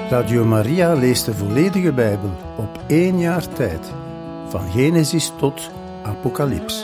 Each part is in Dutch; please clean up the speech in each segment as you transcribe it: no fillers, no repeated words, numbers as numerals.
Radio Maria leest de volledige Bijbel op 1 jaar tijd, van Genesis tot Apocalyps.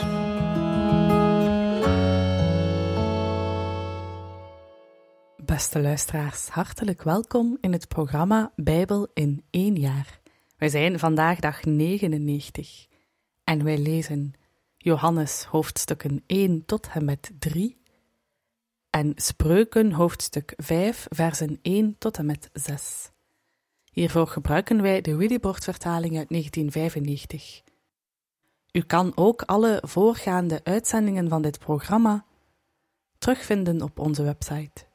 Beste luisteraars, hartelijk welkom in het programma Bijbel in 1 jaar. Wij zijn vandaag dag 99 en wij lezen Johannes hoofdstukken 1 tot en met 3 en Spreuken hoofdstuk 5 versen 1 tot en met 6. Hiervoor gebruiken wij de Willybord-vertaling uit 1995. U kan ook alle voorgaande uitzendingen van dit programma terugvinden op onze website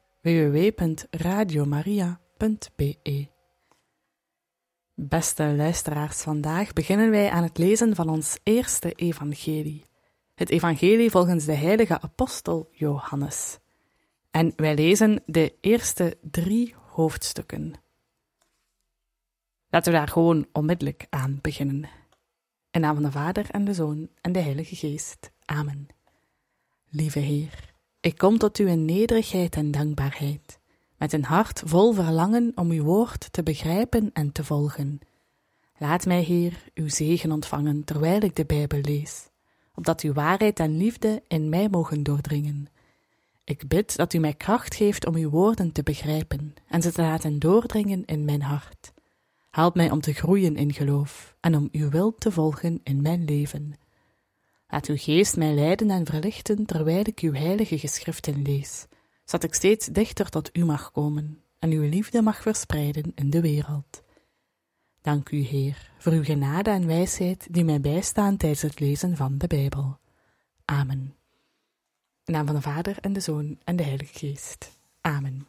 www.radiomaria.be. Beste luisteraars, vandaag beginnen wij aan het lezen van ons eerste evangelie. Het evangelie volgens de heilige apostel Johannes. En wij lezen de eerste 3 hoofdstukken. Laten we daar gewoon onmiddellijk aan beginnen. In naam van de Vader en de Zoon en de Heilige Geest. Amen. Lieve Heer, ik kom tot u in nederigheid en dankbaarheid, met een hart vol verlangen om uw woord te begrijpen en te volgen. Laat mij, Heer, uw zegen ontvangen terwijl ik de Bijbel lees, opdat uw waarheid en liefde in mij mogen doordringen. Ik bid dat u mij kracht geeft om uw woorden te begrijpen en ze te laten doordringen in mijn hart. Help mij om te groeien in geloof en om uw wil te volgen in mijn leven. Laat uw geest mij leiden en verlichten terwijl ik uw heilige geschriften lees, zodat ik steeds dichter tot u mag komen en uw liefde mag verspreiden in de wereld. Dank u, Heer, voor uw genade en wijsheid die mij bijstaan tijdens het lezen van de Bijbel. Amen. In naam van de Vader en de Zoon en de Heilige Geest. Amen.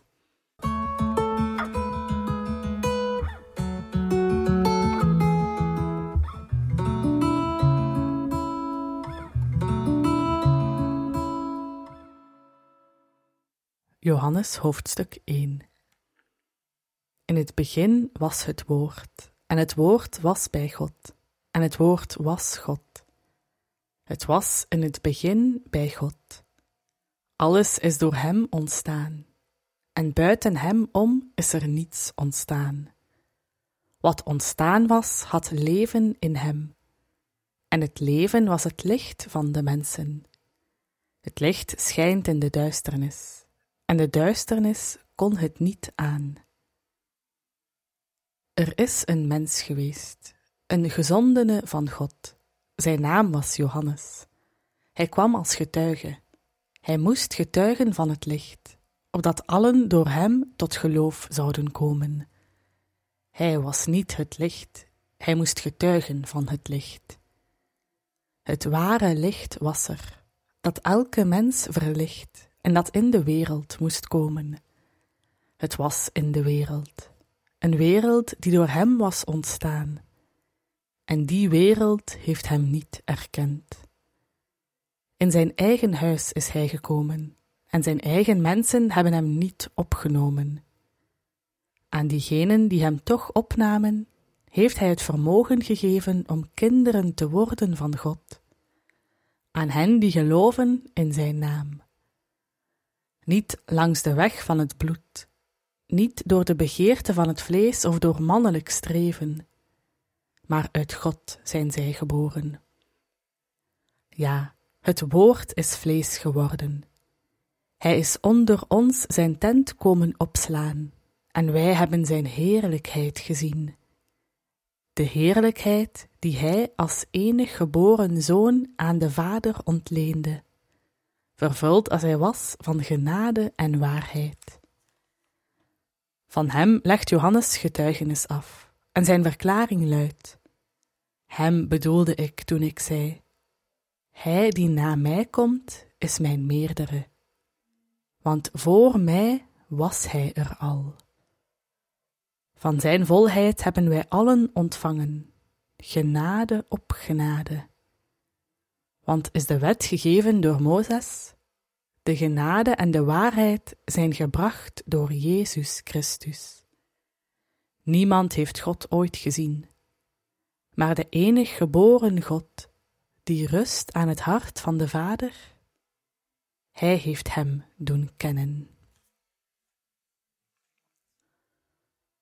Johannes hoofdstuk 1. In het begin was het woord, en het woord was bij God, en het woord was God. Het was in het begin bij God. Alles is door hem ontstaan, en buiten hem om is er niets ontstaan. Wat ontstaan was, had leven in hem, en het leven was het licht van de mensen. Het licht schijnt in de duisternis, en de duisternis kon het niet aan. Er is een mens geweest, een gezondene van God. Zijn naam was Johannes. Hij kwam als getuige. Hij moest getuigen van het licht, opdat allen door hem tot geloof zouden komen. Hij was niet het licht, hij moest getuigen van het licht. Het ware licht was er, dat elke mens verlicht en dat in de wereld moest komen. Het was in de wereld, een wereld die door hem was ontstaan. En die wereld heeft hem niet erkend. In zijn eigen huis is hij gekomen, en zijn eigen mensen hebben hem niet opgenomen. Aan diegenen die hem toch opnamen, heeft hij het vermogen gegeven om kinderen te worden van God. Aan hen die geloven in zijn naam. Niet langs de weg van het bloed, niet door de begeerte van het vlees of door mannelijk streven, maar uit God zijn zij geboren. Ja, het woord is vlees geworden. Hij is onder ons zijn tent komen opslaan, en wij hebben zijn heerlijkheid gezien. De heerlijkheid die hij als enig geboren zoon aan de Vader ontleende, vervuld als hij was van genade en waarheid. Van hem legt Johannes getuigenis af, en zijn verklaring luidt: Hem bedoelde ik toen ik zei: Hij die na mij komt, is mijn meerdere. Want voor mij was hij er al. Van zijn volheid hebben wij allen ontvangen, genade op genade. Want is de wet gegeven door Mozes? De genade en de waarheid zijn gebracht door Jezus Christus. Niemand heeft God ooit gezien, maar de enig geboren God, die rust aan het hart van de Vader, hij heeft hem doen kennen.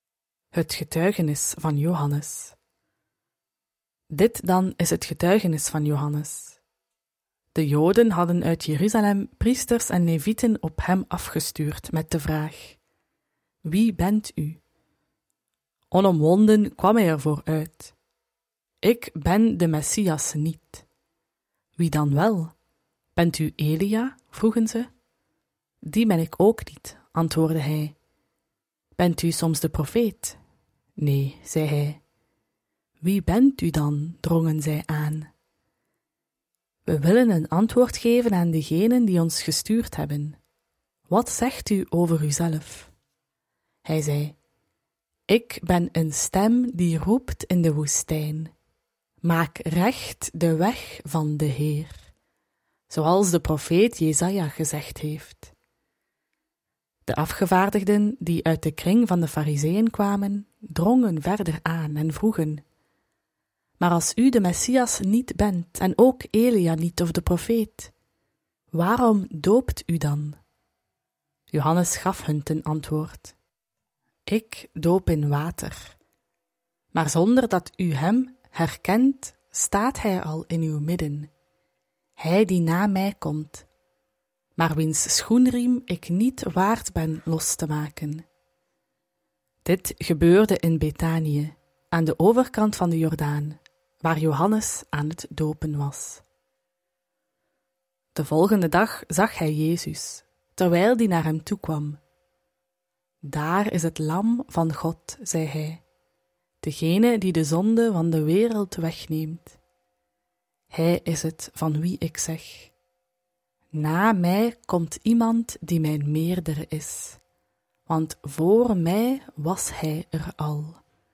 Het getuigenis van Johannes. Dit dan is het getuigenis van Johannes. De Joden hadden uit Jeruzalem priesters en levieten op hem afgestuurd met de vraag: Wie bent u? Onomwonden kwam hij ervoor uit: Ik ben de Messias niet. Wie dan wel? Bent u Elia? Vroegen ze. Die ben ik ook niet, antwoordde hij. Bent u soms de profeet? Nee, zei hij. Wie bent u dan? Drongen zij aan. We willen een antwoord geven aan degenen die ons gestuurd hebben. Wat zegt u over uzelf? Hij zei: Ik ben een stem die roept in de woestijn. Maak recht de weg van de Heer, zoals de profeet Jesaja gezegd heeft. De afgevaardigden die uit de kring van de Farizeeën kwamen, drongen verder aan en vroegen: Maar als u de Messias niet bent en ook Elia niet of de profeet, waarom doopt u dan? Johannes gaf hun ten antwoord: Ik doop in water, maar zonder dat u hem herkent, staat hij al in uw midden. Hij die na mij komt, maar wiens schoenriem ik niet waard ben los te maken. Dit gebeurde in Betanië, aan de overkant van de Jordaan, waar Johannes aan het dopen was. De volgende dag zag hij Jezus, terwijl die naar hem toe kwam. Daar is het lam van God, zei hij, degene die de zonde van de wereld wegneemt. Hij is het van wie ik zeg: Na mij komt iemand die mijn meerdere is, want voor mij was hij er al.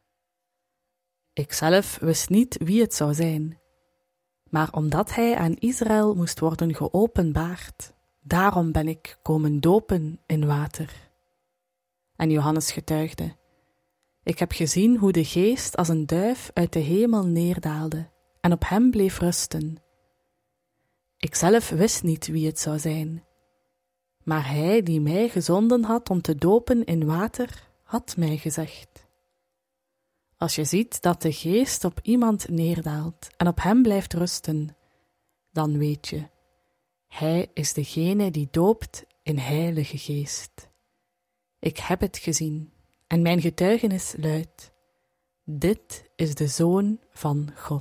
Ikzelf wist niet wie het zou zijn, maar omdat hij aan Israël moest worden geopenbaard, daarom ben ik komen dopen in water. En Johannes getuigde: Ik heb gezien hoe de geest als een duif uit de hemel neerdaalde en op hem bleef rusten. Ikzelf wist niet wie het zou zijn, maar hij die mij gezonden had om te dopen in water, had mij gezegd: Als je ziet dat de geest op iemand neerdaalt en op hem blijft rusten, dan weet je, hij is degene die doopt in Heilige Geest. Ik heb het gezien, en mijn getuigenis luidt: Dit is de Zoon van God.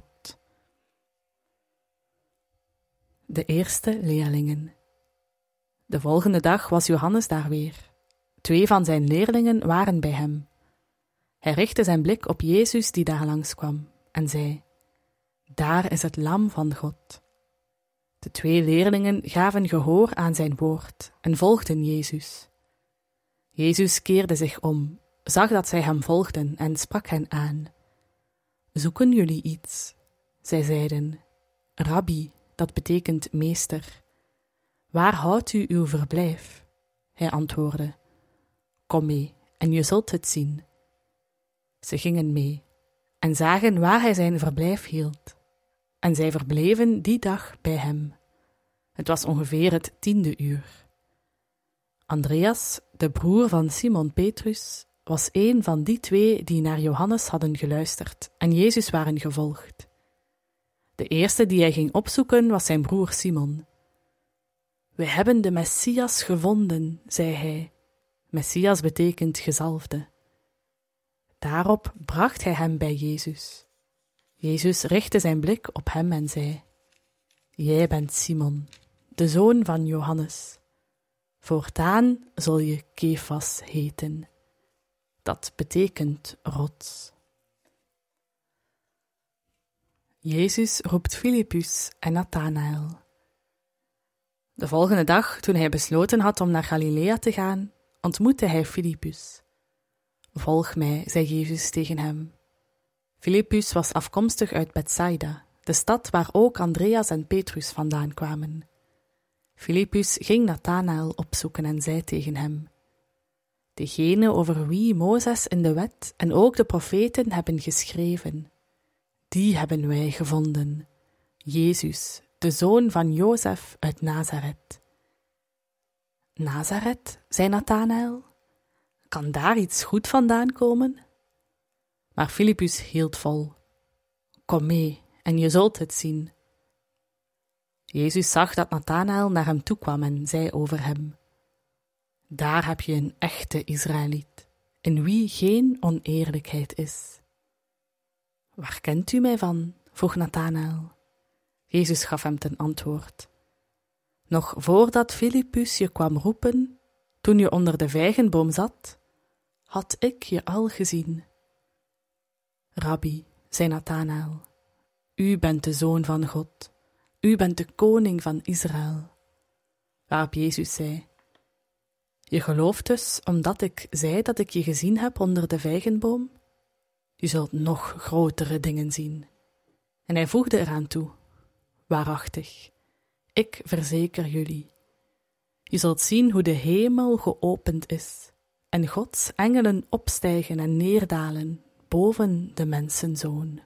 De eerste leerlingen. De volgende dag was Johannes daar weer. 2 van zijn leerlingen waren bij hem. Hij richtte zijn blik op Jezus die daar langskwam en zei: Daar is het lam van God. De 2 leerlingen gaven gehoor aan zijn woord en volgden Jezus. Jezus keerde zich om, zag dat zij hem volgden en sprak hen aan. Zoeken jullie iets? Zij zeiden: Rabbi, dat betekent meester. Waar houdt u uw verblijf? Hij antwoordde: Kom mee en je zult het zien. Ze gingen mee en zagen waar hij zijn verblijf hield. En zij verbleven die dag bij hem. Het was ongeveer het 10e uur. Andreas, de broer van Simon Petrus, was een van die 2 die naar Johannes hadden geluisterd en Jezus waren gevolgd. De eerste die hij ging opzoeken was zijn broer Simon. We hebben de Messias gevonden, zei hij. Messias betekent gezalfde. Daarop bracht hij hem bij Jezus. Jezus richtte zijn blik op hem en zei: Jij bent Simon, de zoon van Johannes. Voortaan zul je Kefas heten. Dat betekent rots. Jezus roept Filippus en Nathanael. De volgende dag, toen hij besloten had om naar Galilea te gaan, ontmoette hij Filippus. Volg mij, zei Jezus tegen hem. Filippus was afkomstig uit Bethsaida, de stad waar ook Andreas en Petrus vandaan kwamen. Filippus ging Nathanael opzoeken en zei tegen hem: Degene over wie Mozes in de wet en ook de profeten hebben geschreven, die hebben wij gevonden, Jezus, de zoon van Jozef uit Nazareth. Nazareth, zei Nathanael, kan daar iets goed vandaan komen? Maar Filippus hield vol. Kom mee en je zult het zien. Jezus zag dat Nathanael naar hem toe kwam en zei over hem: Daar heb je een echte Israëliet, in wie geen oneerlijkheid is. Waar kent u mij van? Vroeg Nathanael. Jezus gaf hem ten antwoord: Nog voordat Filippus je kwam roepen, toen je onder de vijgenboom zat, had ik je al gezien. Rabbi, zei Nathanael, u bent de Zoon van God, u bent de koning van Israël. Waarop Jezus zei: Je gelooft dus omdat ik zei dat ik je gezien heb onder de vijgenboom? Je zult nog grotere dingen zien. En hij voegde eraan toe: Waarachtig, ik verzeker jullie. Je zult zien hoe de hemel geopend is en Gods engelen opstijgen en neerdalen boven de mensenzoon.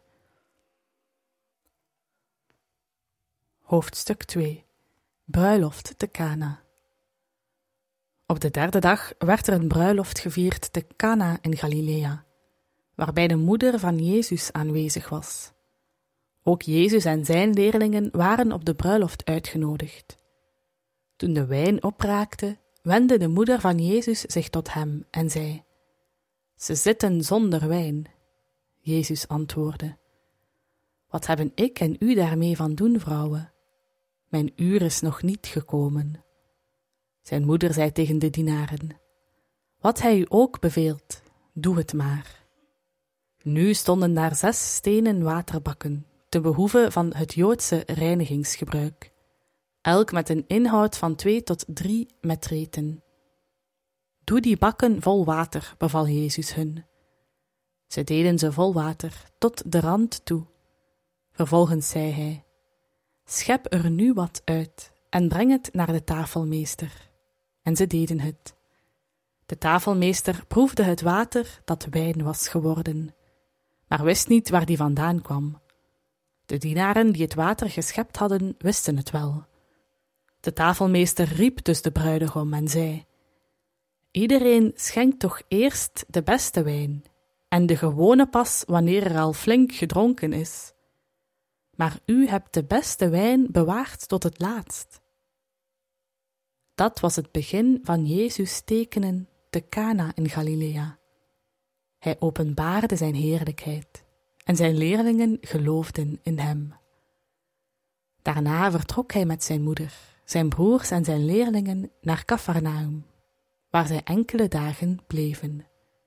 Hoofdstuk 2. Bruiloft te Kana. Op de derde dag werd er een bruiloft gevierd te Kana in Galilea, waarbij de moeder van Jezus aanwezig was. Ook Jezus en zijn leerlingen waren op de bruiloft uitgenodigd. Toen de wijn opraakte, wendde de moeder van Jezus zich tot hem en zei: Ze zitten zonder wijn. Jezus antwoordde: Wat hebben ik en u daarmee van doen, vrouwen? Mijn uur is nog niet gekomen. Zijn moeder zei tegen de dienaren: Wat hij u ook beveelt, doe het maar. Nu stonden daar 6 stenen waterbakken, te behoeve van het Joodse reinigingsgebruik, elk met een inhoud van 2 tot 3 metreten. Doe die bakken vol water, beval Jezus hun. Ze deden ze vol water, tot de rand toe. Vervolgens zei hij: Schep er nu wat uit en breng het naar de tafelmeester. En ze deden het. De tafelmeester proefde het water dat wijn was geworden, maar wist niet waar die vandaan kwam. De dienaren die het water geschept hadden, wisten het wel. De tafelmeester riep dus de bruidegom en zei: Iedereen schenkt toch eerst de beste wijn, en de gewone pas wanneer er al flink gedronken is. Maar u hebt de beste wijn bewaard tot het laatst. Dat was het begin van Jezus' tekenen te Kana in Galilea. Hij openbaarde zijn heerlijkheid, en zijn leerlingen geloofden in hem. Daarna vertrok hij met zijn moeder, zijn broers en zijn leerlingen naar Kafarnaum, waar zij enkele dagen bleven.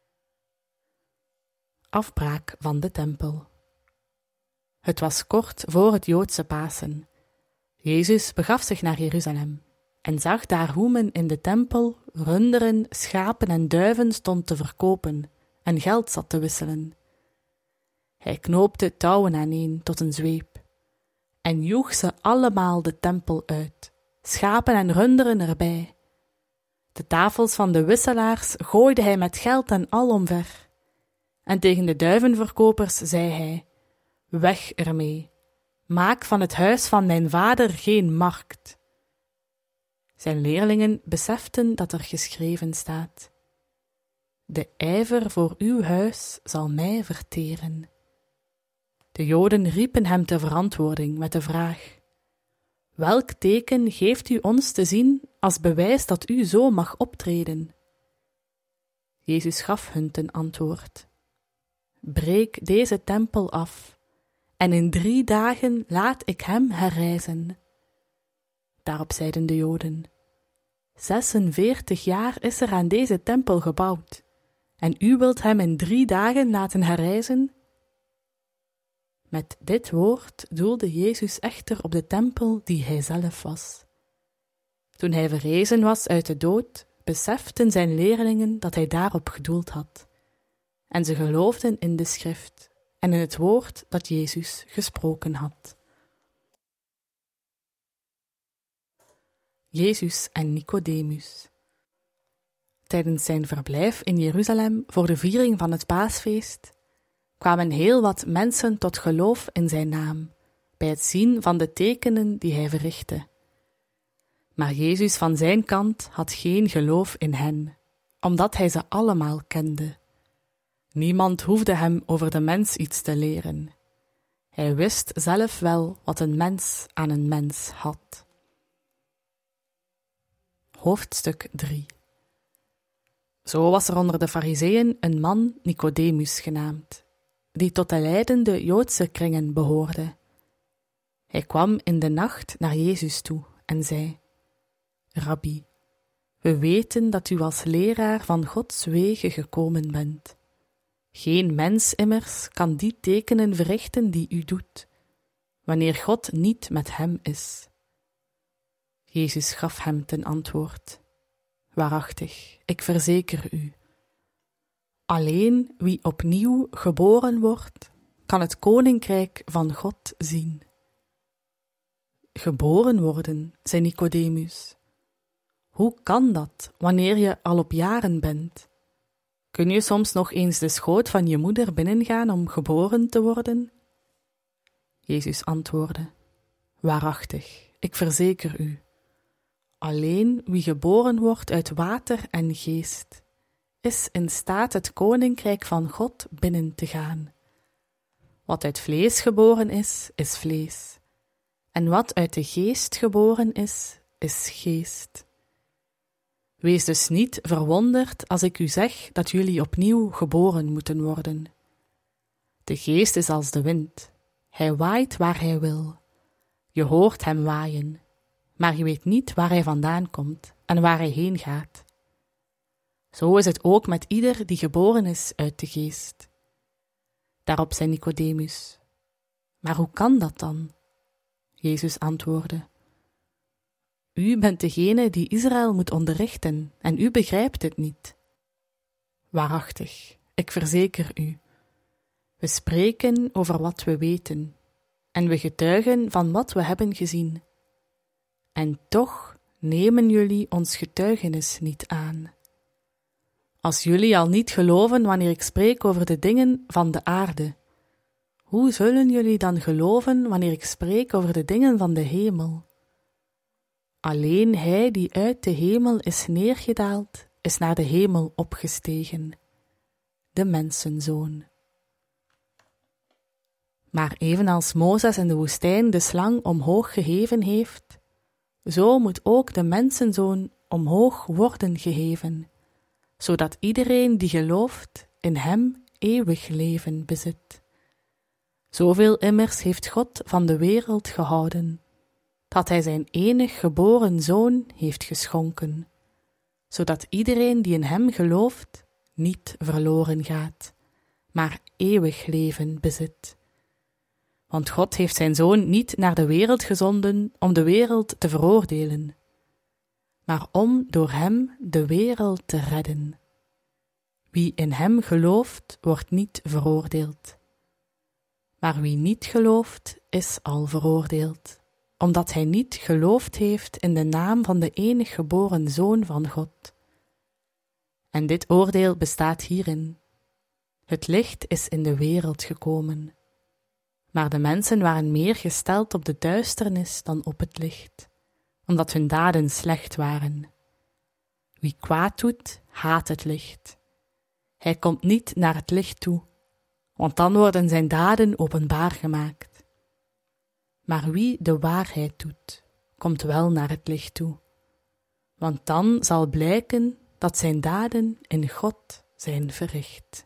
Afbraak van de tempel. Het was kort voor het Joodse Pasen. Jezus begaf zich naar Jeruzalem en zag daar hoe men in de tempel runderen, schapen en duiven stond te verkopen en geld zat te wisselen. Hij knoopte touwen aaneen tot een zweep en joeg ze allemaal de tempel uit, schapen en runderen erbij. De tafels van de wisselaars gooide hij met geld en al omver. En tegen de duivenverkopers zei hij: Weg ermee, maak van het huis van mijn vader geen markt. Zijn leerlingen beseften dat er geschreven staat: De ijver voor uw huis zal mij verteren. De Joden riepen hem ter verantwoording met de vraag: Welk teken geeft u ons te zien als bewijs dat u zo mag optreden? Jezus gaf hun ten antwoord: Breek deze tempel af, en in 3 dagen laat ik hem herrijzen. Daarop zeiden de Joden: 46 jaar is er aan deze tempel gebouwd, en u wilt hem in 3 dagen laten herrijzen? Met dit woord doelde Jezus echter op de tempel die hij zelf was. Toen hij verrezen was uit de dood, beseften zijn leerlingen dat hij daarop gedoeld had. En ze geloofden in de schrift en in het woord dat Jezus gesproken had. Jezus en Nicodemus. Tijdens zijn verblijf in Jeruzalem voor de viering van het Paasfeest kwamen heel wat mensen tot geloof in zijn naam, bij het zien van de tekenen die hij verrichtte. Maar Jezus van zijn kant had geen geloof in hen, omdat hij ze allemaal kende. Niemand hoefde hem over de mens iets te leren. Hij wist zelf wel wat een mens aan een mens had. Hoofdstuk 3. Zo was er onder de Farizeeën een man, Nicodemus genaamd, die tot de leidende Joodse kringen behoorde. Hij kwam in de nacht naar Jezus toe en zei: Rabbi, we weten dat u als leraar van Gods wegen gekomen bent. Geen mens immers kan die tekenen verrichten die u doet, wanneer God niet met hem is. Jezus gaf hem ten antwoord: Waarachtig, ik verzeker u, alleen wie opnieuw geboren wordt, kan het koninkrijk van God zien. Geboren worden, zei Nicodemus. Hoe kan dat, wanneer je al op jaren bent? Kun je soms nog eens de schoot van je moeder binnengaan om geboren te worden? Jezus antwoordde: Waarachtig, ik verzeker u, alleen wie geboren wordt uit water en geest, is in staat het koninkrijk van God binnen te gaan. Wat uit vlees geboren is, is vlees, en wat uit de geest geboren is geest. Wees dus niet verwonderd als ik u zeg dat jullie opnieuw geboren moeten worden. De geest is als de wind, hij waait waar hij wil. Je hoort hem waaien, maar je weet niet waar hij vandaan komt en waar hij heen gaat. Zo is het ook met ieder die geboren is uit de geest. Daarop zei Nicodemus: Maar hoe kan dat dan? Jezus antwoordde: U bent degene die Israël moet onderrichten en u begrijpt het niet. Waarachtig, ik verzeker u, we spreken over wat we weten en we getuigen van wat we hebben gezien. En toch nemen jullie ons getuigenis niet aan. Als jullie al niet geloven wanneer ik spreek over de dingen van de aarde, hoe zullen jullie dan geloven wanneer ik spreek over de dingen van de hemel? Alleen hij die uit de hemel is neergedaald, is naar de hemel opgestegen, de mensenzoon. Maar evenals Mozes in de woestijn de slang omhoog geheven heeft, zo moet ook de mensenzoon omhoog worden geheven, zodat iedereen die gelooft in hem eeuwig leven bezit. Zoveel immers heeft God van de wereld gehouden, dat hij zijn enig geboren zoon heeft geschonken, zodat iedereen die in hem gelooft niet verloren gaat, maar eeuwig leven bezit. Want God heeft zijn zoon niet naar de wereld gezonden om de wereld te veroordelen, maar om door hem de wereld te redden. Wie in hem gelooft, wordt niet veroordeeld. Maar wie niet gelooft, is al veroordeeld, omdat hij niet geloofd heeft in de naam van de enig geboren Zoon van God. En dit oordeel bestaat hierin: het licht is in de wereld gekomen, maar de mensen waren meer gesteld op de duisternis dan op het licht, omdat hun daden slecht waren. Wie kwaad doet, haat het licht. Hij komt niet naar het licht toe, want dan worden zijn daden openbaar gemaakt. Maar wie de waarheid doet, komt wel naar het licht toe, want dan zal blijken dat zijn daden in God zijn verricht.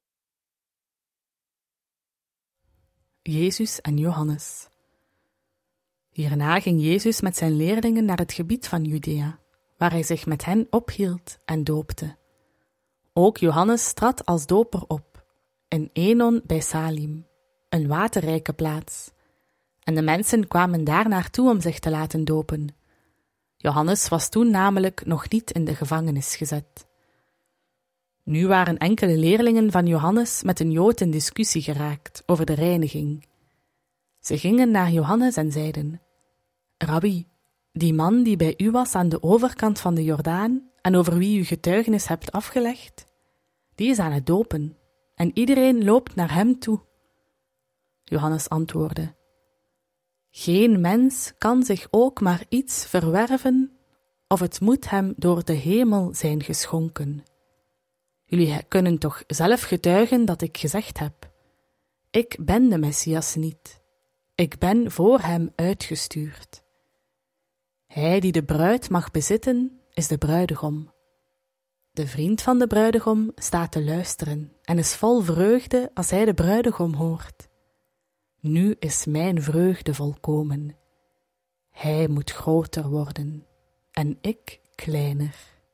Jezus en Johannes. Hierna ging Jezus met zijn leerlingen naar het gebied van Judea, waar hij zich met hen ophield en doopte. Ook Johannes trad als doper op, in Enon bij Salim, een waterrijke plaats, en de mensen kwamen daar naartoe om zich te laten dopen. Johannes was toen namelijk nog niet in de gevangenis gezet. Nu waren enkele leerlingen van Johannes met een Jood in discussie geraakt over de reiniging. Ze gingen naar Johannes en zeiden: Rabbi, die man die bij u was aan de overkant van de Jordaan en over wie u getuigenis hebt afgelegd, die is aan het dopen en iedereen loopt naar hem toe. Johannes antwoordde: Geen mens kan zich ook maar iets verwerven, of het moet hem door de hemel zijn geschonken. Jullie kunnen toch zelf getuigen dat ik gezegd heb: ik ben de Messias niet. Ik ben voor hem uitgestuurd. Hij die de bruid mag bezitten, is de bruidegom. De vriend van de bruidegom staat te luisteren en is vol vreugde als hij de bruidegom hoort. Nu is mijn vreugde volkomen. Hij moet groter worden en ik kleiner.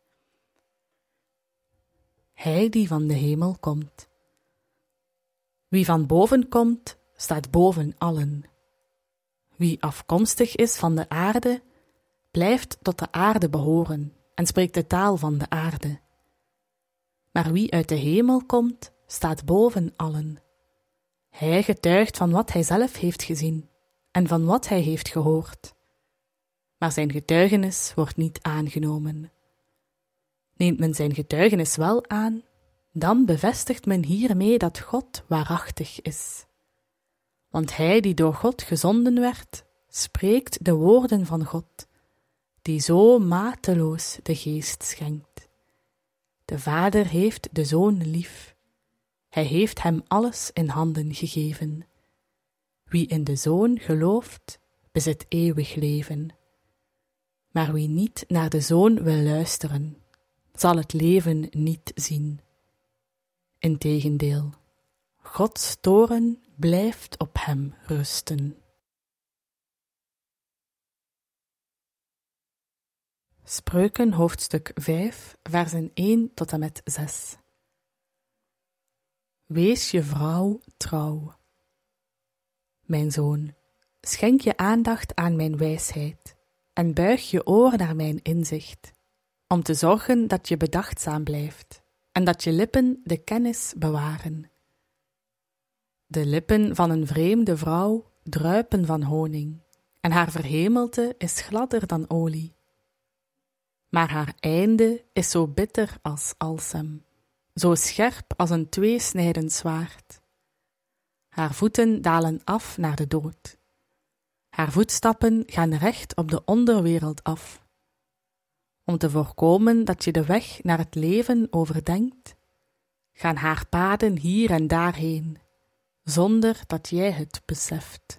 Hij die van de hemel komt. Wie van boven komt, staat boven allen. Wie afkomstig is van de aarde, blijft tot de aarde behoren en spreekt de taal van de aarde. Maar wie uit de hemel komt, staat boven allen. Hij getuigt van wat hij zelf heeft gezien en van wat hij heeft gehoord. Maar zijn getuigenis wordt niet aangenomen. Neemt men zijn getuigenis wel aan, dan bevestigt men hiermee dat God waarachtig is. Want hij die door God gezonden werd, spreekt de woorden van God, die zo mateloos de Geest schenkt. De Vader heeft de Zoon lief. Hij heeft hem alles in handen gegeven. Wie in de Zoon gelooft, bezit eeuwig leven. Maar wie niet naar de Zoon wil luisteren, zal het leven niet zien. Integendeel, Gods toorn blijft op hem rusten. Spreuken hoofdstuk 5, versen 1 tot en met 6. Wees je vrouw trouw. Mijn zoon, schenk je aandacht aan mijn wijsheid en buig je oor naar mijn inzicht, om te zorgen dat je bedachtzaam blijft en dat je lippen de kennis bewaren. De lippen van een vreemde vrouw druipen van honing, en haar verhemelte is gladder dan olie. Maar haar einde is zo bitter als alsem, zo scherp als een tweesnijdend zwaard. Haar voeten dalen af naar de dood. Haar voetstappen gaan recht op de onderwereld af. Om te voorkomen dat je de weg naar het leven overdenkt, gaan haar paden hier en daarheen, zonder dat jij het beseft.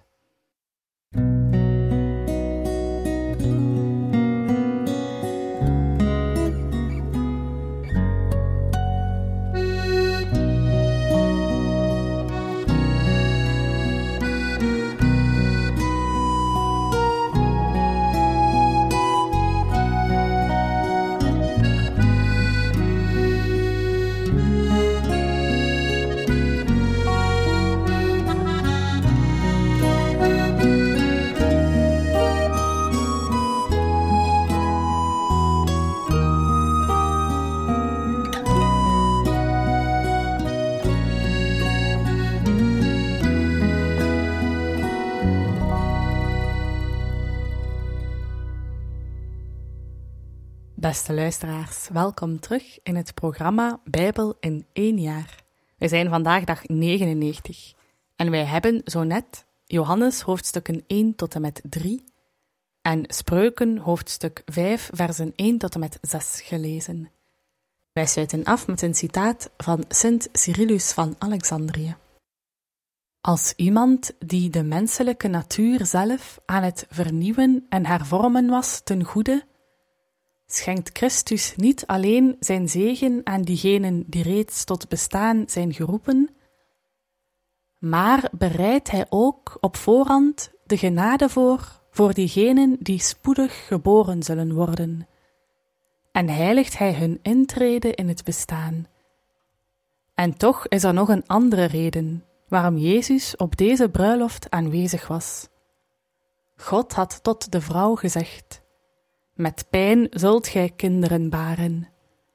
Beste luisteraars, welkom terug in het programma Bijbel in 1 jaar. Wij zijn vandaag dag 99 en wij hebben zo net Johannes hoofdstukken 1 tot en met 3 en Spreuken hoofdstuk 5 versen 1 tot en met 6 gelezen. Wij sluiten af met een citaat van Sint Cyrillus van Alexandrië. Als iemand die de menselijke natuur zelf aan het vernieuwen en hervormen was ten goede, schenkt Christus niet alleen zijn zegen aan diegenen die reeds tot bestaan zijn geroepen, maar bereidt hij ook op voorhand de genade voor diegenen die spoedig geboren zullen worden, en heiligt hij hun intrede in het bestaan. En toch is er nog een andere reden waarom Jezus op deze bruiloft aanwezig was. God had tot de vrouw gezegd: met pijn zult gij kinderen baren.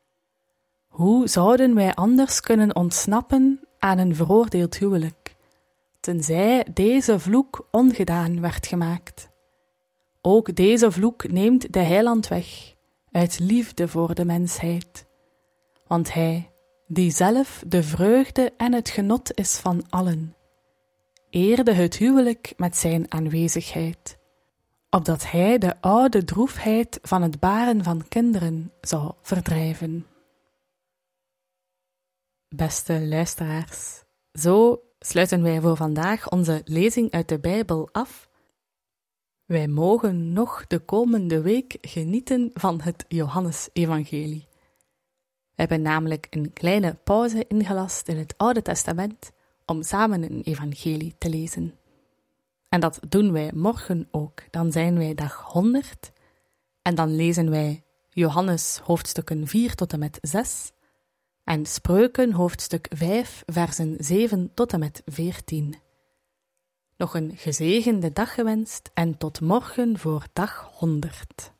Hoe zouden wij anders kunnen ontsnappen aan een veroordeeld huwelijk, tenzij deze vloek ongedaan werd gemaakt? Ook deze vloek neemt de Heiland weg, uit liefde voor de mensheid. Want hij, die zelf de vreugde en het genot is van allen, eerde het huwelijk met zijn aanwezigheid, opdat hij de oude droefheid van het baren van kinderen zou verdrijven. beste luisteraars. Zo sluiten wij voor vandaag onze lezing uit de Bijbel af. Wij mogen nog de komende week genieten van het Johannesevangelie. We hebben namelijk een kleine pauze ingelast in het Oude Testament om samen een evangelie te lezen. En dat doen wij morgen ook. Dan zijn wij dag 100 en dan lezen wij Johannes hoofdstukken 4 tot en met 6 en Spreuken hoofdstuk 5 versen 7 tot en met 14. Nog een gezegende dag gewenst en tot morgen voor dag 100.